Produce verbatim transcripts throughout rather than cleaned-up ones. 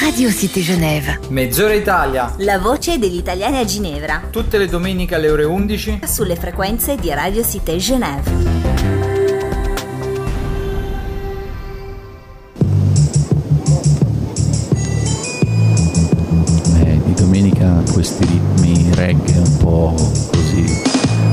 Radio Cité Genève. Mezz'ora Italia. La voce degli italiani a Ginevra. Tutte le domeniche alle ore undici. Sulle frequenze di Radio Cité Genève. Eh, di domenica questi ritmi reggae un po' così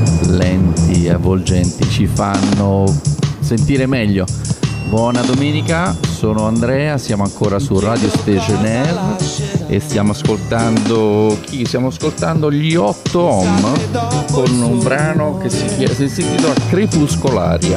lenti e avvolgenti ci fanno sentire meglio. Buona domenica, sono Andrea, siamo ancora su Radio Cité Genève e stiamo ascoltando chi? Stiamo ascoltando gli Otto Hom con un brano che si, chiama, si intitola Crepuscolaria.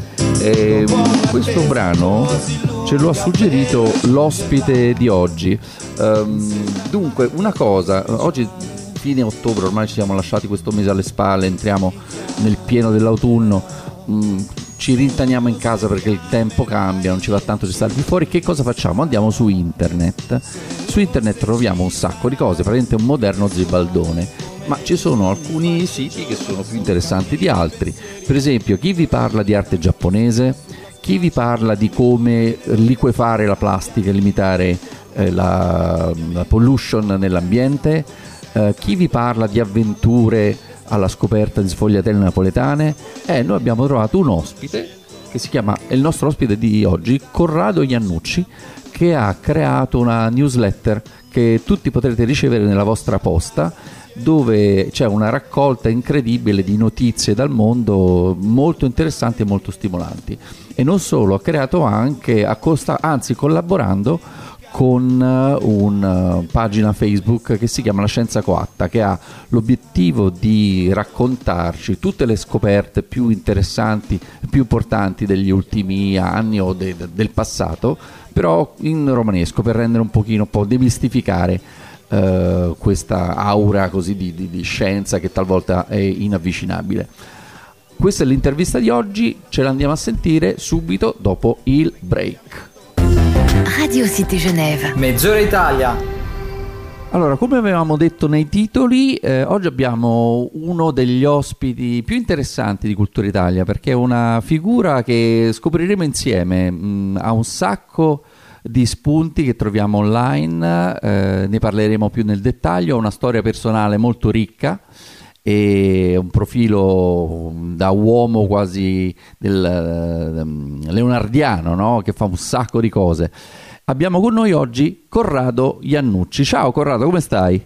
E questo brano ce lo ha suggerito l'ospite di oggi. Um, dunque, una cosa, oggi fine ottobre, ormai ci siamo lasciati questo mese alle spalle, entriamo nel pieno dell'autunno. Um, ci rintaniamo in casa perché il tempo cambia, non ci va tanto di stare più fuori. Che cosa facciamo? Andiamo su internet. Su internet troviamo un sacco di cose, praticamente un moderno zibaldone, ma ci sono alcuni siti che sono più interessanti di altri. Per esempio, chi vi parla di arte giapponese, chi vi parla di come liquefare la plastica e limitare eh, la, la pollution nell'ambiente, eh, chi vi parla di avventure alla scoperta di sfogliatelle napoletane. E eh, noi abbiamo trovato un ospite che si chiama, è il nostro ospite di oggi, Corrado Iannucci, che ha creato una newsletter che tutti potrete ricevere nella vostra posta, dove c'è una raccolta incredibile di notizie dal mondo molto interessanti e molto stimolanti. E non solo, ha creato anche, accosta, anzi collaborando con una pagina Facebook che si chiama La Scienza Coatta, che ha l'obiettivo di raccontarci tutte le scoperte più interessanti, più importanti degli ultimi anni o de- del passato, però in romanesco, per rendere un pochino, un po' demistificare uh, questa aura così di, di, di scienza che talvolta è inavvicinabile. Questa è l'intervista di oggi, ce l'andiamo a sentire subito dopo il break. Radio Cité Genève. Mezz'ora Italia. Allora, come avevamo detto nei titoli, eh, oggi abbiamo uno degli ospiti più interessanti di Cultura Italia, perché è una figura che scopriremo insieme. Mh, ha un sacco di spunti che troviamo online, eh, ne parleremo più nel dettaglio. Ha una storia personale molto ricca e un profilo da uomo quasi del um, leonardiano, no? Che fa un sacco di cose. Abbiamo con noi oggi Corrado Iannucci. Ciao Corrado, come stai?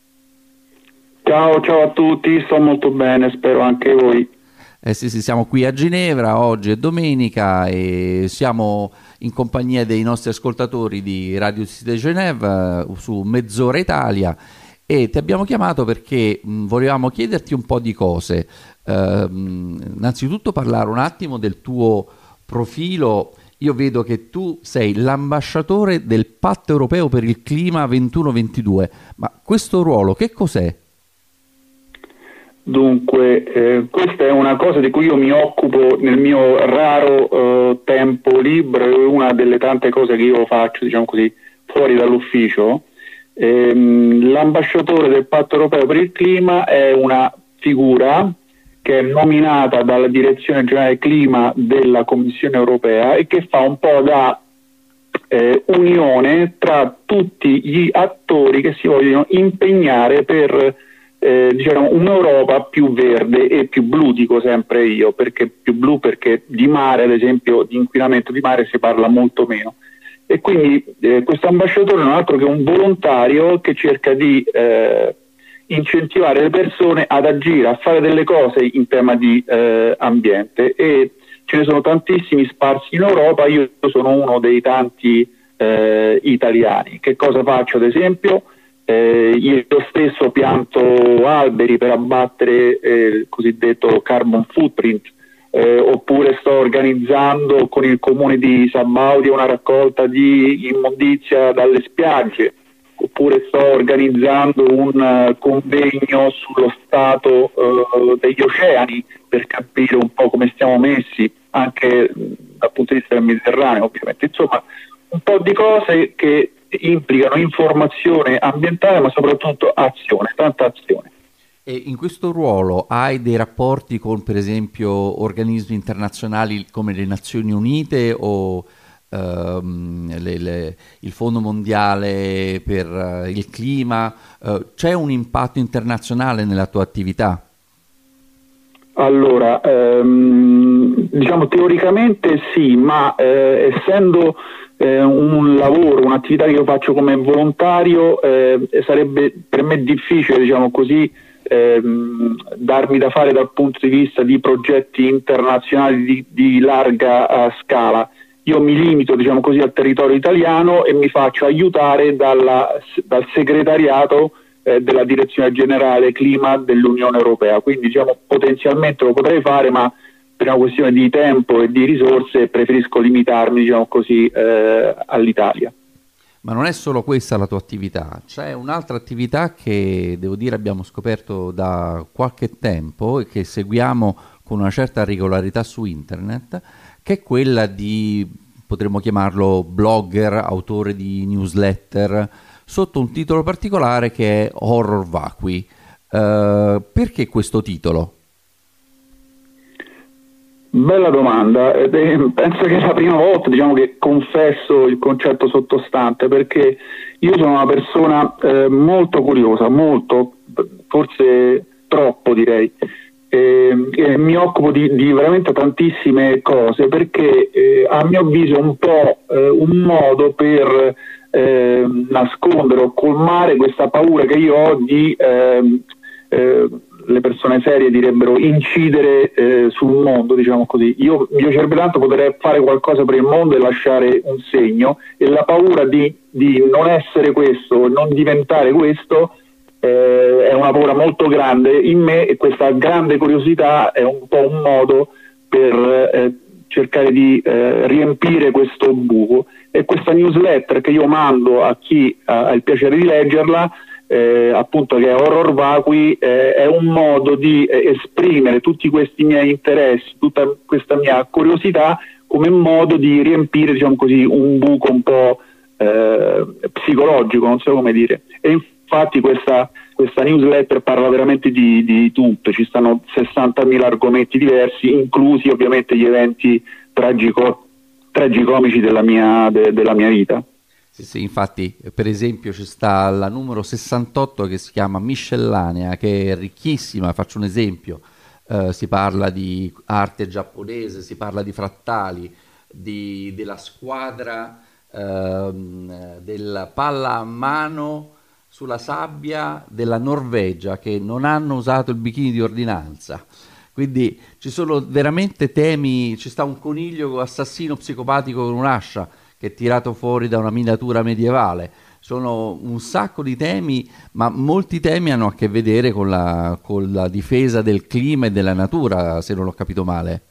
Ciao, ciao a tutti, sto molto bene, spero anche voi. Eh sì, sì, siamo qui a Ginevra, oggi è domenica e siamo in compagnia dei nostri ascoltatori di Radio Cité Genève su Mezz'ora Italia. E ti abbiamo chiamato perché mh, volevamo chiederti un po' di cose. Uh, innanzitutto parlare un attimo del tuo profilo. Io vedo che tu sei l'ambasciatore del Patto Europeo per il Clima ventuno ventidue, ma questo ruolo che cos'è? Dunque, eh, questa è una cosa di cui io mi occupo nel mio raro eh, tempo libero, è una delle tante cose che io faccio, diciamo così, fuori dall'ufficio. L'ambasciatore del Patto Europeo per il Clima è una figura che è nominata dalla Direzione Generale Clima della Commissione Europea e che fa un po' da eh, unione tra tutti gli attori che si vogliono impegnare per eh, diciamo un'Europa più verde e più blu, dico sempre io, perché più blu perché di mare, ad esempio, di inquinamento di mare si parla molto meno. E quindi eh, questo ambasciatore non è altro che un volontario che cerca di eh, incentivare le persone ad agire, a fare delle cose in tema di eh, ambiente, e ce ne sono tantissimi sparsi in Europa. Io sono uno dei tanti eh, italiani. Che cosa faccio ad esempio? Eh, io stesso pianto alberi per abbattere eh, il cosiddetto carbon footprint. Eh, oppure sto organizzando con il comune di Sabaudia una raccolta di immondizia dalle spiagge, oppure sto organizzando un uh, convegno sullo stato uh, degli oceani per capire un po' come stiamo messi anche uh, dal punto di vista del Mediterraneo, ovviamente. Insomma, un po' di cose che implicano informazione ambientale, ma soprattutto azione, tanta azione. E in questo ruolo hai dei rapporti con, per esempio, organismi internazionali come le Nazioni Unite o ehm, le, le, il Fondo Mondiale per uh, il Clima, uh, c'è un impatto internazionale nella tua attività? Allora, ehm, diciamo teoricamente sì, ma eh, essendo eh, un lavoro, un'attività che io faccio come volontario, eh, sarebbe per me difficile, diciamo così, ehm, darmi da fare dal punto di vista di progetti internazionali di, di larga uh, scala. Io mi limito, diciamo così, al territorio italiano e mi faccio aiutare dalla, dal segretariato della direzione generale clima dell'Unione Europea, quindi diciamo potenzialmente lo potrei fare, ma per una questione di tempo e di risorse preferisco limitarmi, diciamo così, eh, all'Italia. Ma non è solo questa la tua attività, c'è un'altra attività che devo dire abbiamo scoperto da qualche tempo e che seguiamo con una certa regolarità su internet, che è quella di, potremmo chiamarlo blogger, autore di newsletter, sotto un titolo particolare che è Horror Vacui. Uh, perché questo titolo? Bella domanda, eh, penso che è la prima volta, diciamo, che confesso il concetto sottostante, perché io sono una persona eh, molto curiosa, molto, forse troppo direi, e, e mi occupo di, di veramente tantissime cose, perché eh, a mio avviso è un po' eh, un modo per Eh, nascondere o colmare questa paura che io ho di eh, eh, le persone serie direbbero incidere eh, sul mondo, diciamo così. Io mi piacerebbe tanto poter fare qualcosa per il mondo e lasciare un segno, e la paura di, di non essere questo, non diventare questo, eh, è una paura molto grande in me, e questa grande curiosità è un po' un modo per eh, cercare di eh, riempire questo buco. E questa newsletter che io mando a chi ha il piacere di leggerla, eh, appunto, che è Horror Vacui, eh, è un modo di eh, esprimere tutti questi miei interessi, tutta questa mia curiosità, come modo di riempire, diciamo così, un buco un po' eh, psicologico, non so come dire. E infatti questa, questa newsletter parla veramente di, di tutto, ci stanno sessantamila argomenti diversi, inclusi ovviamente gli eventi tragico tragicomici della mia, de, della mia vita. Sì, sì, infatti, per esempio c'è sta la numero sessantotto che si chiama Miscellanea, che è ricchissima. Faccio un esempio, uh, si parla di arte giapponese, si parla di frattali, di, della squadra uh, della palla a mano sulla sabbia della Norvegia, che non hanno usato il bikini di ordinanza. Quindi ci sono veramente temi, ci sta un coniglio assassino psicopatico con un'ascia che è tirato fuori da una minatura medievale. Sono un sacco di temi, ma molti temi hanno a che vedere con la, con la difesa del clima e della natura, se non l'ho capito male.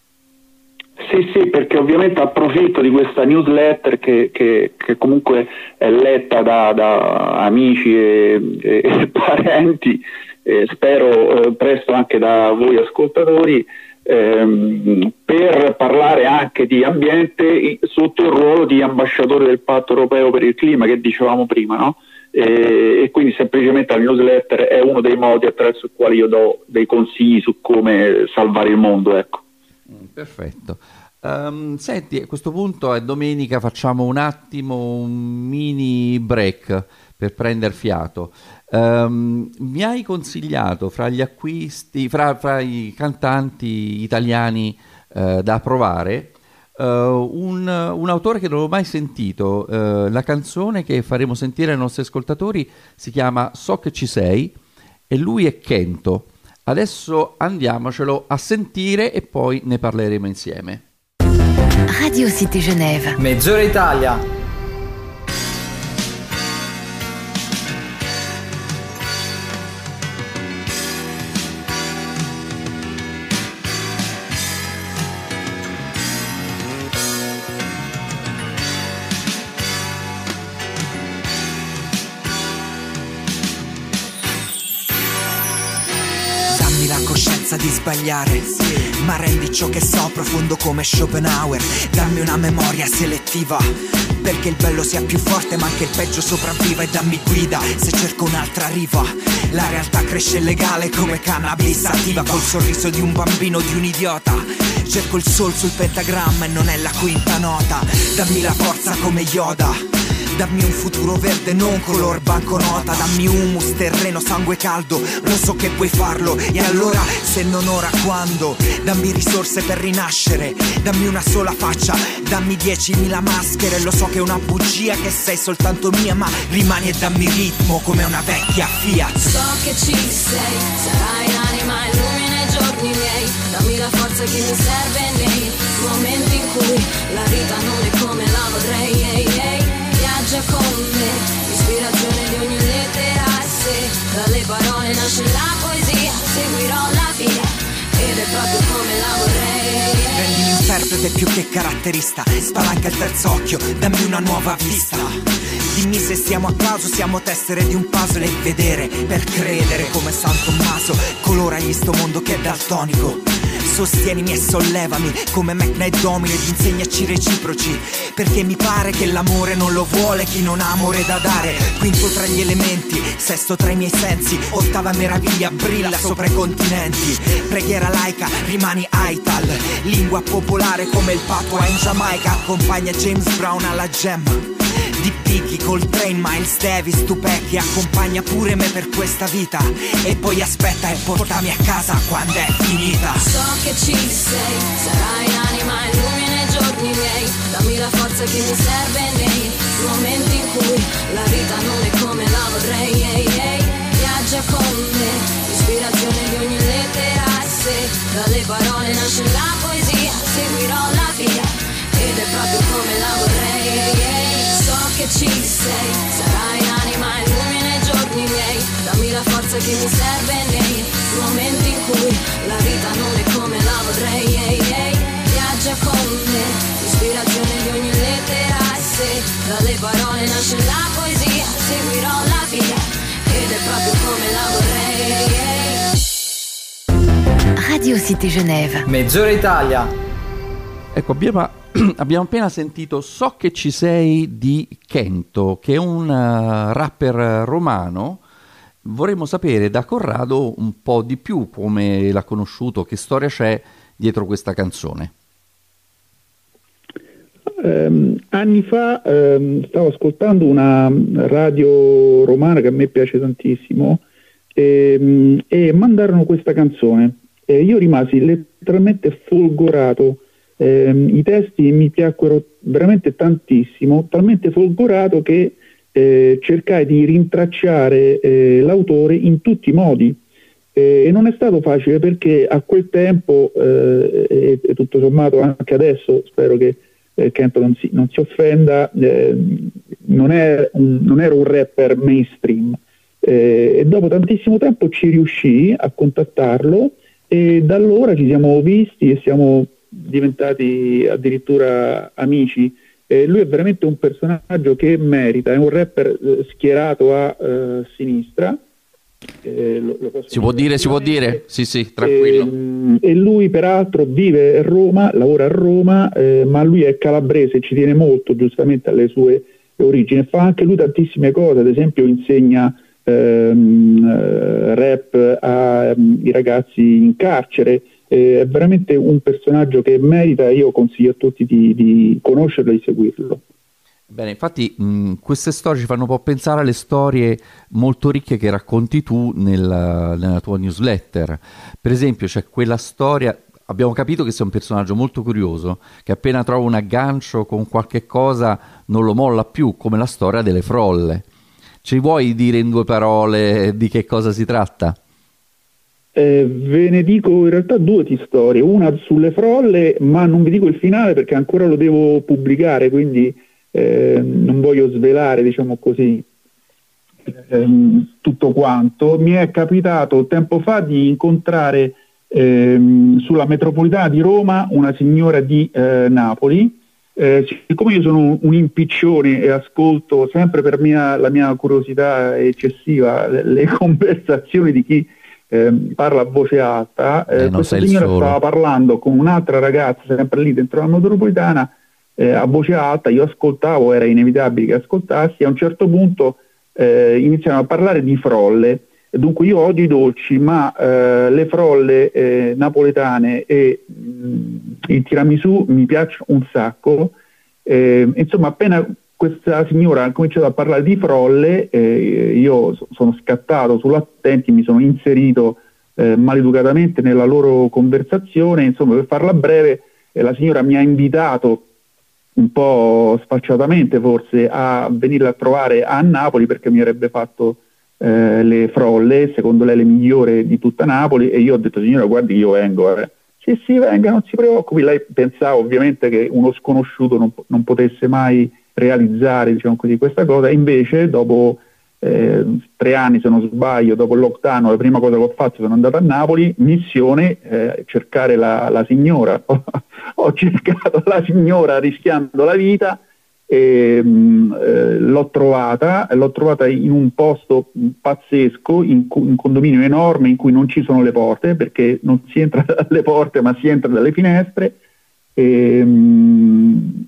Sì, sì, perché ovviamente approfitto di questa newsletter che, che, che comunque è letta da, da amici e, e, e parenti, eh, spero eh, presto anche da voi ascoltatori, ehm, per parlare anche di ambiente sotto il ruolo di ambasciatore del Patto Europeo per il Clima che dicevamo prima, no? E, e quindi semplicemente la newsletter è uno dei modi attraverso i quali io do dei consigli su come salvare il mondo, ecco. Perfetto. Um, senti, a questo punto è domenica, facciamo un attimo un mini break per prendere fiato. Um, mi hai consigliato fra gli acquisti, fra, fra i cantanti italiani uh, da provare, uh, un, un autore che non ho mai sentito. Uh, la canzone che faremo sentire ai nostri ascoltatori si chiama So che ci sei e lui è Kento. Adesso andiamocelo a sentire e poi ne parleremo insieme. Radio Cité Genève. Mezz'ora Italia. Dammi la coscienza forza di sbagliare, ma rendi ciò che so profondo come Schopenhauer. Dammi una memoria selettiva, perché il bello sia più forte ma anche il peggio sopravviva. E dammi guida se cerco un'altra riva. La realtà cresce legale come cannabis attiva, col sorriso di un bambino, di un idiota. Cerco il sol sul pentagramma e non è la quinta nota. Dammi la forza come Yoda, dammi un futuro verde, non color banconota. Dammi humus, terreno, sangue caldo, lo so che puoi farlo. E allora, se non ora, quando? Dammi risorse per rinascere, dammi una sola faccia, dammi diecimila maschere. Lo so che è una bugia, che sei soltanto mia, ma rimani e dammi ritmo come una vecchia Fiat. So che ci sei, sarai l'anima, illumina i giorni miei. Dammi la forza che mi serve nei momenti in cui la vita non è come la vorrei. Ehi, ehi. Viaggia con me, ispirazione di ogni lettera. Se dalle parole nasce la poesia, seguirò la via ed è proprio come la vorrei. Rendi l'interprete più che caratterista, spalanca il terzo occhio, dammi una nuova vista. Dimmi se siamo a caso, siamo tessere di un puzzle. E vedere per credere come San Tommaso, coloragli sto mondo che è daltonico. Sostienimi e sollevami come McKnight Domine ed insegnaci reciproci, perché mi pare che l'amore non lo vuole chi non ha amore da dare. Quinto tra gli elementi, sesto tra i miei sensi, ottava meraviglia brilla sopra i continenti. Preghiera laica, rimani Aital, lingua popolare come il Patois in Giamaica. Accompagna James Brown alla Gem di Biggie, Coltrane, Miles Davis, Tupac. E accompagna pure me per questa vita, e poi aspetta e portami a casa quando è finita. So che ci sei, sarai l'anima, illumina i giorni miei. Dammi la forza che mi serve nei momenti in cui la vita non è come la vorrei. Ehi, ehi. Viaggia con me, ispirazione di ogni lettera. Se dalle parole nasce la poesia, seguirò la via ed è proprio come la vorrei. Ehi, ehi. So che ci sei, sarai l'anima, illumina i giorni miei. Dammi la forza che mi serve nei momenti in cui la vita non è come la vorrei. Ehi, ehi. Viaggia con me, ispirazione di ogni lettera. Se dalle parole nasce la poesia, seguirò la via ed è proprio come la vorrei. Ehi, ehi. Radio Cité Genève. Mezz'ora Italia. Ecco, abbiamo, abbiamo appena sentito So che ci sei di Kento, che è un uh, rapper romano. Vorremmo sapere da Corrado un po' di più come l'ha conosciuto, che storia c'è dietro questa canzone. Um, anni fa um, stavo ascoltando una radio romana che a me piace tantissimo e, um, e mandarono questa canzone e io rimasi letteralmente folgorato. Um, i testi mi piacquero veramente tantissimo, talmente folgorato che eh, cercai di rintracciare eh, l'autore in tutti i modi eh, e non è stato facile, perché a quel tempo eh, e, e tutto sommato anche adesso, spero che Eh, Kento non si, non si offenda, eh, non, è un, non ero un rapper mainstream eh, e dopo tantissimo tempo ci riuscii a contattarlo e da allora ci siamo visti e siamo diventati addirittura amici. Eh, lui è veramente un personaggio che merita, è un rapper eh, schierato a eh, sinistra. Eh, lo, lo si può dire, si può dire, sì sì, tranquillo. E, e lui peraltro vive a Roma, lavora a Roma, eh, ma lui è calabrese, ci tiene molto giustamente alle sue origini, fa anche lui tantissime cose, ad esempio insegna ehm, rap ai ragazzi in carcere, eh, è veramente un personaggio che merita, io consiglio a tutti di, di conoscerlo e di seguirlo. Bene, infatti mh, queste storie ci fanno un po' pensare alle storie molto ricche che racconti tu nella, nella tua newsletter. Per esempio c'è quella storia, abbiamo capito che sei un personaggio molto curioso, che appena trova un aggancio con qualche cosa non lo molla più, come la storia delle frolle. Ci vuoi dire in due parole di che cosa si tratta? Eh, ve ne dico in realtà due di storie, una sulle frolle, ma non vi dico il finale perché ancora lo devo pubblicare, quindi Eh, non voglio svelare, diciamo così, ehm, tutto quanto. Mi è capitato tempo fa di incontrare ehm, sulla metropolitana di Roma una signora di eh, Napoli. Eh, siccome io sono un, un impiccione e ascolto sempre per mia, la mia curiosità eccessiva le, le conversazioni di chi eh, parla a voce alta. Eh, eh, questa signora stava parlando con un'altra ragazza sempre lì dentro la metropolitana eh, a voce alta, io ascoltavo, era inevitabile che ascoltassi. A un certo punto eh, iniziano a parlare di frolle. Dunque io odio i dolci, ma eh, le frolle eh, napoletane e mh, il tiramisù mi piacciono un sacco. Eh, insomma, appena questa signora ha cominciato a parlare di frolle, eh, io so- sono scattato sull'attenti, mi sono inserito eh, maleducatamente nella loro conversazione. Insomma, per farla breve, eh, la signora mi ha invitato un po' sfacciatamente forse a venire a trovare a Napoli perché mi avrebbe fatto Eh, le frolle, secondo lei le migliori di tutta Napoli, e io ho detto signora guardi io vengo, eh. sì sì venga non si preoccupi. Lei pensava ovviamente che uno sconosciuto non, non potesse mai realizzare, diciamo così, questa cosa, e invece dopo eh, tre anni se non sbaglio, dopo il lockdown, la prima cosa che ho fatto sono andato a Napoli, missione eh, cercare la, la signora ho cercato la signora rischiando la vita. E, mh, eh, l'ho trovata l'ho trovata in un posto pazzesco, in un condominio enorme in cui non ci sono le porte, perché non si entra dalle porte ma si entra dalle finestre, e, mh,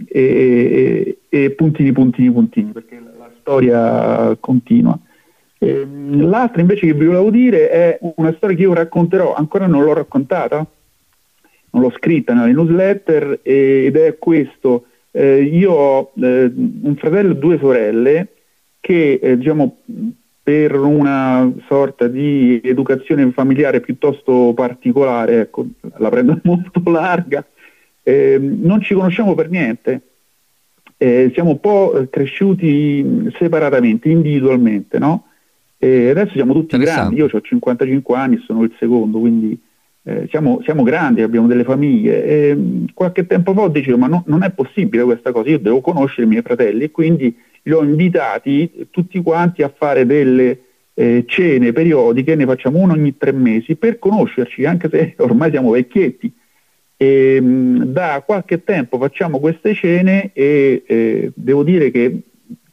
e, e, e puntini puntini puntini perché la, la storia continua. E, mh, l'altra invece che vi volevo dire è una storia che io racconterò, ancora non l'ho raccontata, non l'ho scritta nella newsletter, ed è questo. Eh, io ho eh, un fratello e due sorelle che eh, diciamo per una sorta di educazione familiare piuttosto particolare, ecco, la prendo molto larga, eh, non ci conosciamo per niente, eh, siamo un po' cresciuti separatamente, individualmente, no? E adesso siamo tutti grandi, io ho cinquantacinque anni, sono il secondo, quindi Eh, siamo, siamo grandi, abbiamo delle famiglie, e qualche tempo fa ho deciso ma no, non è possibile questa cosa, io devo conoscere i miei fratelli, e quindi li ho invitati tutti quanti a fare delle eh, cene periodiche, ne facciamo una ogni tre mesi per conoscerci, anche se ormai siamo vecchietti, e mh, da qualche tempo facciamo queste cene e eh, devo dire che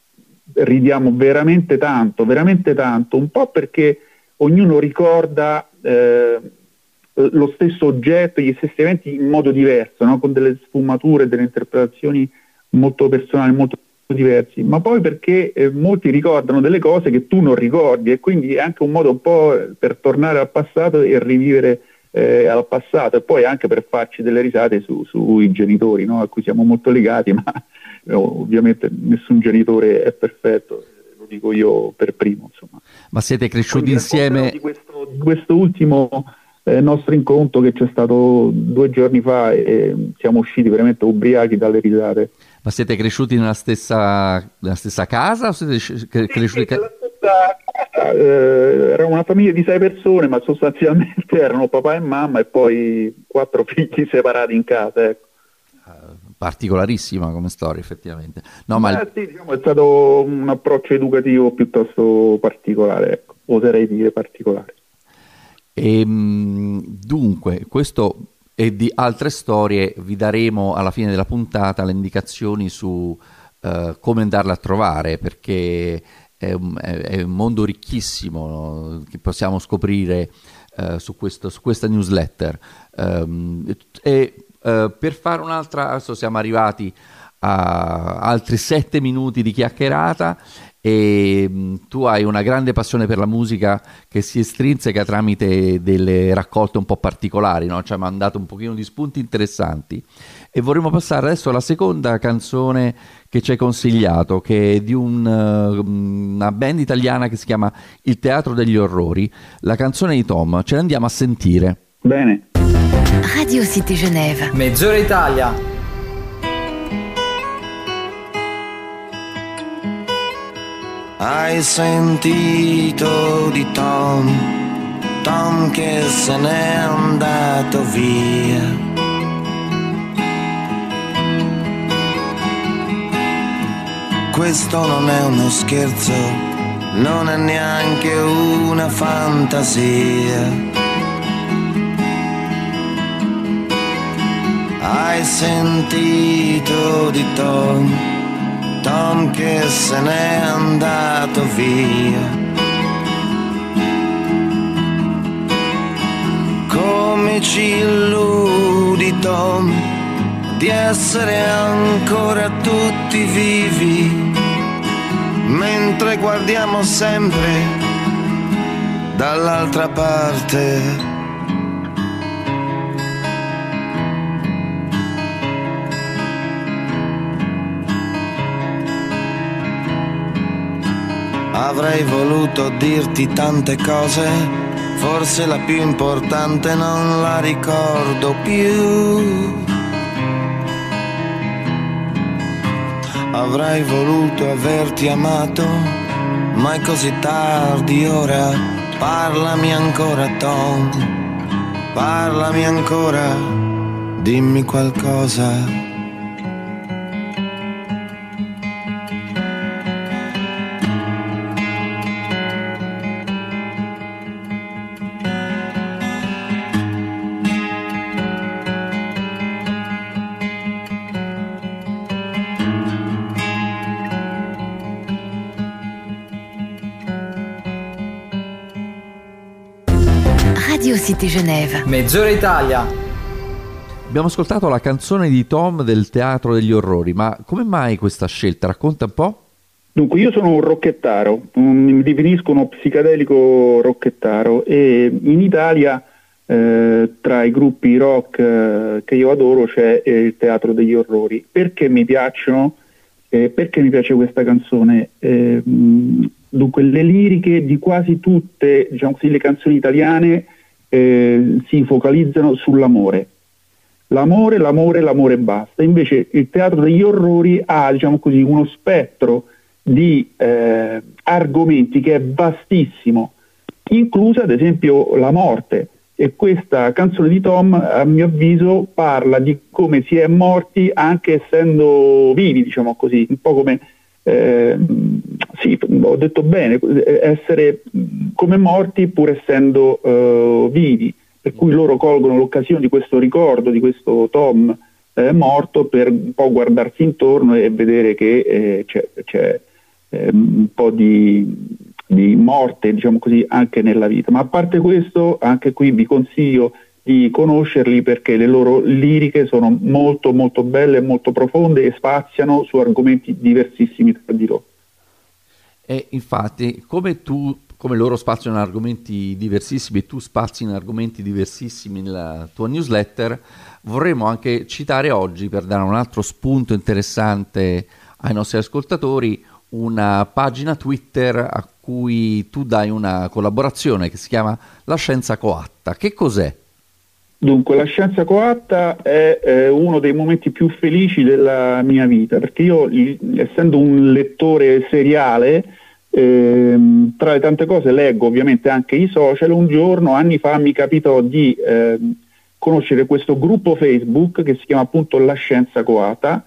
ridiamo veramente tanto, veramente tanto, un po' perché ognuno ricorda eh, lo stesso oggetto, gli stessi eventi in modo diverso, no? Con delle sfumature, delle interpretazioni molto personali, molto diversi, ma poi perché eh, molti ricordano delle cose che tu non ricordi, e quindi è anche un modo un po' per tornare al passato e rivivere eh, al passato, e poi anche per farci delle risate su, sui genitori, no? A cui siamo molto legati, ma no, ovviamente nessun genitore è perfetto, lo dico io per primo, insomma. Ma siete cresciuti Quindi insieme? Di questo, di questo ultimo eh, nostro incontro che c'è stato due giorni fa, e siamo usciti veramente ubriachi dalle risate. Ma siete cresciuti nella stessa, nella stessa casa o siete cresciuti? Sì, sì, nella stessa casa, eh, era una famiglia di sei persone, ma sostanzialmente erano papà e mamma e poi quattro figli separati in casa, ecco. Particolarissima come storia, effettivamente. No, ma eh, sì, diciamo, è stato un approccio educativo piuttosto particolare, ecco, oserei dire particolare. E, dunque, questo e di altre storie vi daremo alla fine della puntata le indicazioni su uh, come andarle a trovare, perché è un, è un mondo ricchissimo, no? Che possiamo scoprire uh, su, questo, su questa newsletter. Um, e uh, per fare un'altra, adesso siamo arrivati a altri sette minuti di chiacchierata, e mh, tu hai una grande passione per la musica che si estrinseca tramite delle raccolte un po' particolari, no? Ci hai mandato un pochino di spunti interessanti, e vorremmo passare adesso alla seconda canzone che ci hai consigliato, che è di un, uh, una band italiana che si chiama Il Teatro degli Orrori. La canzone di Tom, ce la andiamo a sentire. Bene. Radio Cité Genève. Mezz'ora Italia. Hai sentito di Tom, Tom che se n'è andato via. Questo non è uno scherzo, non è neanche una fantasia. Hai sentito di Tom, Tom che se n'è andato via. come ci illudi, Tom, di essere ancora tutti vivi, mentre guardiamo sempre dall'altra parte. Avrei voluto dirti tante cose, forse la più importante non la ricordo più. Avrei voluto averti amato, ma è così tardi ora. Parlami ancora, Tom, parlami ancora, dimmi qualcosa. Radio Cité Genève. Mezz'ora Italia. Abbiamo ascoltato la canzone di Tom del Teatro degli Orrori, ma come mai questa scelta? Racconta un po'. Dunque, io sono un rockettaro, mi definisco uno psicadelico rockettaro, e in Italia eh, tra i gruppi rock eh, che io adoro c'è eh, il Teatro degli Orrori. Perché mi piacciono? Eh, perché mi piace questa canzone? Eh, dunque, le liriche di quasi tutte, diciamo così, le canzoni italiane eh, si focalizzano sull'amore. L'amore, l'amore, l'amore e basta. Invece il Teatro degli Orrori ha, diciamo così, uno spettro di eh, argomenti che è vastissimo, inclusa ad esempio la morte, e questa canzone di Tom, a mio avviso, parla di come si è morti anche essendo vivi, diciamo così, un po' come eh, sì, ho detto bene, essere come morti pur essendo eh, vivi, per cui loro colgono l'occasione di questo ricordo di questo Tom eh, morto per un po' guardarsi intorno e vedere che eh, c'è, c'è eh, un po' di, di morte, diciamo così, anche nella vita. Ma a parte questo, anche qui vi consiglio di conoscerli, perché le loro liriche sono molto molto belle, molto profonde e spaziano su argomenti diversissimi tra di loro. E infatti, come tu come loro spaziano in argomenti diversissimi e tu spazi in argomenti diversissimi nella tua newsletter, vorremmo anche citare oggi, per dare un altro spunto interessante ai nostri ascoltatori, una pagina Twitter a cui tu dai una collaborazione che si chiama La Scienza Coatta. Che cos'è? Dunque, La Scienza Coatta è eh, uno dei momenti più felici della mia vita, perché io, essendo un lettore seriale, Eh, tra le tante cose leggo ovviamente anche i social. Un giorno, anni fa, mi capitò di eh, conoscere questo gruppo Facebook che si chiama appunto La Scienza Coatta,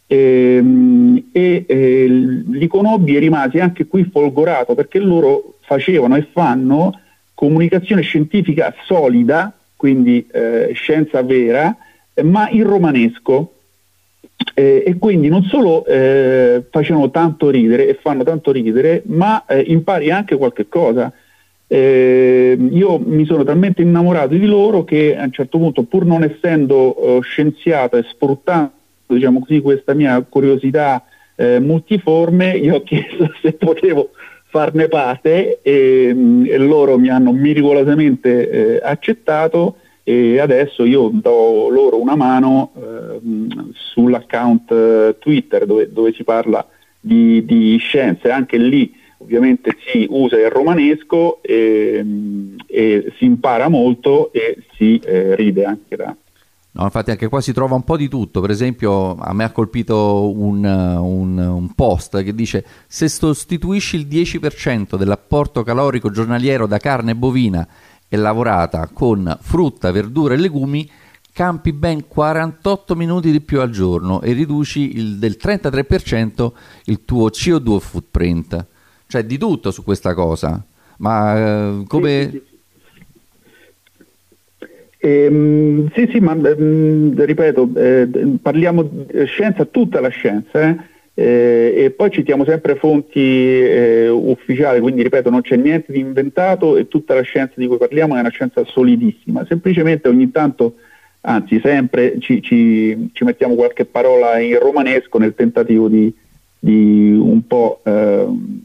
ehm, e eh, li conobbi e rimasi anche qui folgorato, perché loro facevano e fanno comunicazione scientifica solida, quindi eh, scienza vera, eh, ma in romanesco. Eh, e quindi non solo eh, facevano tanto ridere e fanno tanto ridere, ma eh, impari anche qualche cosa. Eh, io mi sono talmente innamorato di loro che a un certo punto, pur non essendo eh, scienziato e sfruttando, diciamo così, questa mia curiosità eh, multiforme, io ho chiesto se potevo farne parte, e, e loro mi hanno miracolosamente eh, accettato. E adesso io do loro una mano eh, sull'account eh, Twitter dove, dove si parla di, di scienze. Anche lì ovviamente si usa il romanesco e, e si impara molto e si eh, ride anche da... No, infatti anche qua si trova un po' di tutto. Per esempio, a me ha colpito un, un, un post che dice: se sostituisci il dieci per cento dell'apporto calorico giornaliero da carne bovina e lavorata con frutta, verdura e legumi, campi ben quarantotto minuti di più al giorno e riduci il, del trentatré per cento il tuo C O due footprint. Cioè, di tutto su questa cosa. Ma eh, come... Sì, sì, sì. Ehm, sì, sì, ma ehm, ripeto, eh, parliamo di scienza, tutta la scienza, eh? Eh, e poi citiamo sempre fonti eh, ufficiali, quindi ripeto, non c'è niente di inventato e tutta la scienza di cui parliamo è una scienza solidissima. Semplicemente ogni tanto, anzi sempre, ci, ci, ci mettiamo qualche parola in romanesco nel tentativo di, di un po' eh,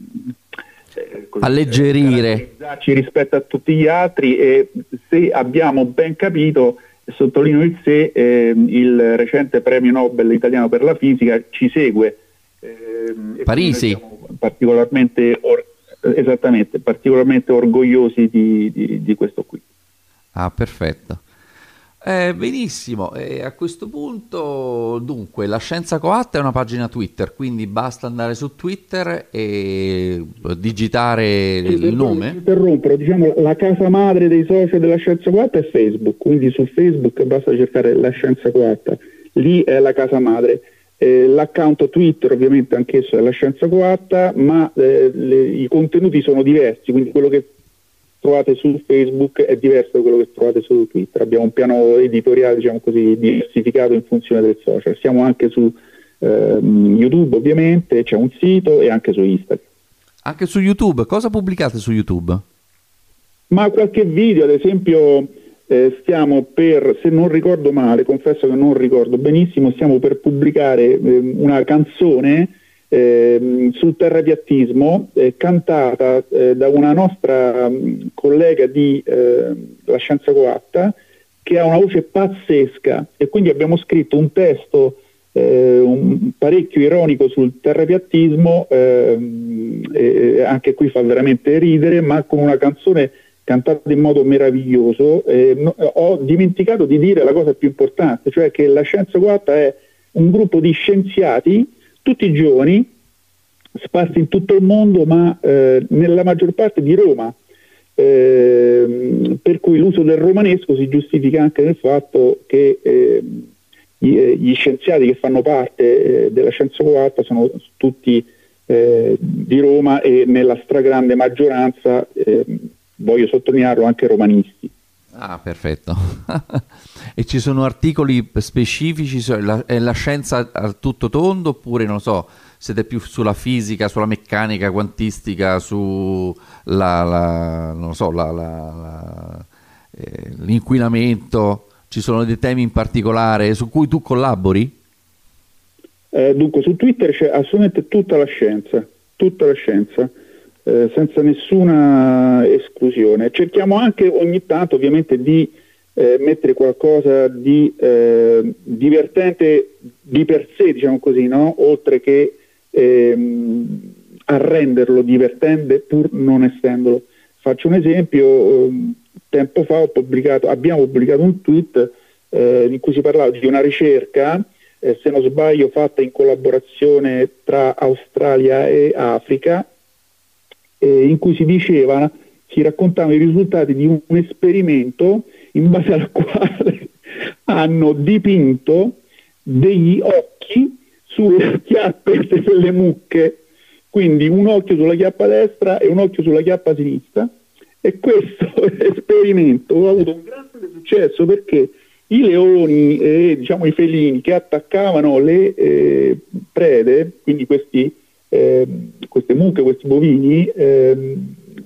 così, alleggerire rispetto a tutti gli altri, e se abbiamo ben capito, sottolineo il se, eh, il recente premio Nobel italiano per la fisica ci segue. Eh, Parisi. Particolarmente, or- esattamente, particolarmente orgogliosi di, di, di questo qui. Ah, perfetto. Eh, benissimo, e a questo punto dunque la Scienza Coatta è una pagina Twitter, quindi basta andare su Twitter e digitare il, il nome. Interrompere, diciamo la casa madre dei social della Scienza Coatta è Facebook, quindi su Facebook basta cercare la Scienza Coatta, lì è la casa madre. Eh, l'account Twitter ovviamente anch'esso è la Scienza Coatta, ma eh, le, i contenuti sono diversi, quindi quello che trovate su Facebook è diverso da quello che trovate su Twitter. Abbiamo un piano editoriale, diciamo così, diversificato in funzione del social. Siamo anche su eh, YouTube ovviamente, c'è un sito, e anche su Instagram. Anche su YouTube, cosa pubblicate su YouTube? Ma qualche video, ad esempio eh, stiamo per, se non ricordo male, confesso che non ricordo benissimo, stiamo per pubblicare eh, una canzone eh, sul terrapiattismo eh, cantata eh, da una nostra mh, collega di eh, la Scienza Coatta, che ha una voce pazzesca, e quindi abbiamo scritto un testo eh, un, parecchio ironico sul terrapiattismo, eh, eh, anche qui fa veramente ridere, ma con una canzone cantata in modo meraviglioso. Eh, no, ho dimenticato di dire la cosa più importante, cioè che la Scienza Coatta è un gruppo di scienziati, tutti giovani, sparsi in tutto il mondo, ma eh, nella maggior parte di Roma, eh, per cui l'uso del romanesco si giustifica anche nel fatto che eh, gli, gli scienziati che fanno parte eh, della Scienza Coatta sono tutti eh, di Roma, e nella stragrande maggioranza eh, voglio sottolinearlo, anche romanisti. Ah, perfetto. E ci sono articoli specifici? La, è la scienza a tutto tondo, oppure non so, siete più sulla fisica, sulla meccanica quantistica, su la, la non so, la, la, la, eh, l'inquinamento? Ci sono dei temi in particolare su cui tu collabori? Eh, dunque, su Twitter c'è assolutamente tutta la scienza, tutta la scienza. Eh, senza nessuna esclusione. Cerchiamo anche ogni tanto ovviamente di eh, mettere qualcosa di eh, divertente di per sé, diciamo così, no? Oltre che ehm, a renderlo divertente pur non essendolo. Faccio un esempio: tempo fa ho pubblicato, abbiamo pubblicato un tweet eh, in cui si parlava di una ricerca, eh, se non sbaglio fatta in collaborazione tra Australia e Africa, in cui si diceva, si raccontavano i risultati di un, un esperimento in base al quale hanno dipinto degli occhi sulle chiappe delle mucche, quindi un occhio sulla chiappa destra e un occhio sulla chiappa sinistra, e questo esperimento ha avuto un grande successo perché i leoni e diciamo i felini che attaccavano le eh, prede, quindi questi Eh, queste mucche, questi bovini, eh,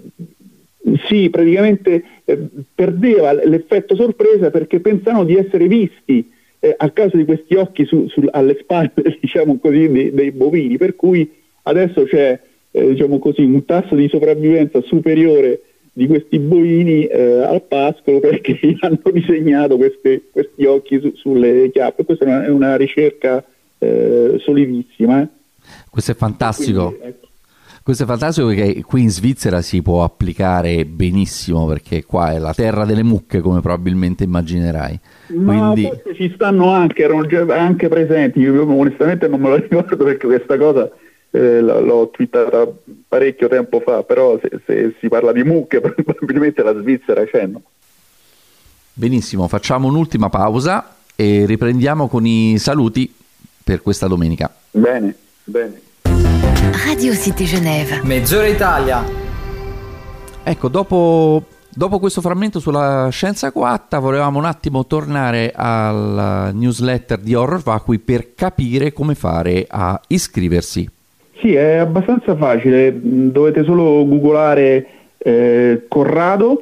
si praticamente eh, perdeva l'effetto sorpresa, perché pensavano di essere visti eh, a causa di questi occhi su, su, alle spalle, diciamo così, dei, dei bovini, per cui adesso c'è eh, diciamo così, un tasso di sopravvivenza superiore di questi bovini eh, al pascolo, perché hanno disegnato queste, questi occhi su, sulle chiappe. Questa è una, è una ricerca eh, solidissima. Eh. Questo è fantastico. Quindi, ecco. Questo è fantastico perché qui in Svizzera si può applicare benissimo, perché qua è la terra delle mucche, come probabilmente immaginerai. Ma Quindi... forse ci stanno anche, erano già anche presenti. Io onestamente non me lo ricordo, perché questa cosa eh, l'ho twittata parecchio tempo fa, però se, se si parla di mucche probabilmente la Svizzera c'è, no? Benissimo, facciamo un'ultima pausa e riprendiamo con i saluti per questa domenica. Bene. Bene. Radio Cité Genève. Mezz'ora Italia. Ecco, dopo, Dopo questo frammento sulla scienza coatta volevamo un attimo tornare alla newsletter di Horror Vacui per capire come fare a iscriversi. Sì, è abbastanza facile, dovete solo googolare eh, Corrado,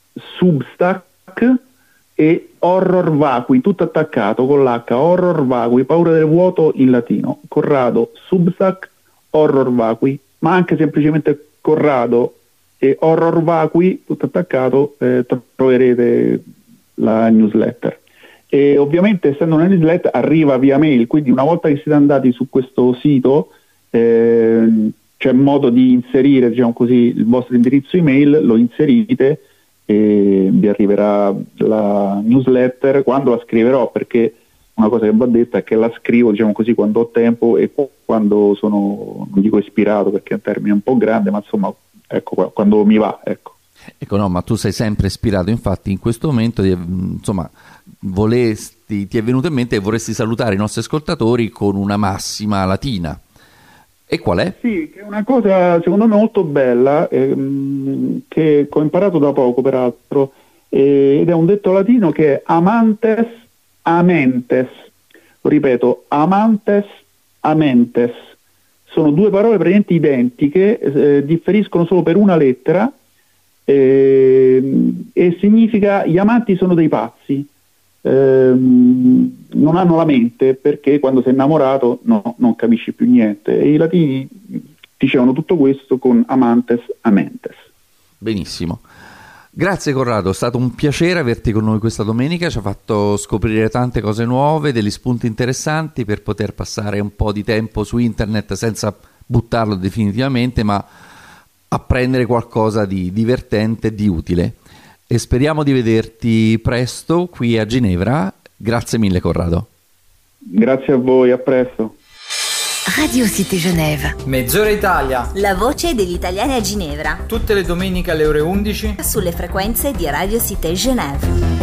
Substack e Horror Vacui, tutto attaccato con l'H, Horror Vacui, paura del vuoto in latino, Corrado, Substack, Horror Vacui, ma anche semplicemente Corrado e Horror Vacui, tutto attaccato, eh, troverete la newsletter. E ovviamente essendo una newsletter arriva via mail, quindi una volta che siete andati su questo sito eh, c'è modo di inserire, diciamo così, il vostro indirizzo email, lo inserite e vi arriverà la newsletter quando la scriverò, perché una cosa che va detta è che la scrivo, diciamo così, quando ho tempo e quando sono, non dico ispirato perché è un termine un po' grande, ma insomma, ecco, quando mi va, ecco. Ecco, no, ma tu sei sempre ispirato, infatti in questo momento, insomma, volesti, ti è venuto in mente che vorresti salutare i nostri ascoltatori con una massima latina. E qual è? Sì, che è una cosa secondo me molto bella, ehm, che ho imparato da poco peraltro, eh, ed è un detto latino che è amantes amentes, lo ripeto, amantes amentes, sono due parole praticamente identiche, eh, differiscono solo per una lettera, eh, e significa gli amanti sono dei pazzi, eh, non hanno la mente, perché quando sei innamorato no, non capisci più niente, e i latini dicevano tutto questo con amantes amentes. Benissimo. Grazie Corrado, è stato un piacere averti con noi questa domenica, ci ha fatto scoprire tante cose nuove, degli spunti interessanti per poter passare un po' di tempo su internet senza buttarlo definitivamente, ma apprendere qualcosa di divertente e di utile. E speriamo di vederti presto qui a Ginevra. Grazie mille Corrado. Grazie a voi, a presto. Radio Cité Genève. Mezz'ora Italia. La voce degli italiani a Ginevra. Tutte le domeniche alle ore undici. Sulle frequenze di Radio Cité Genève.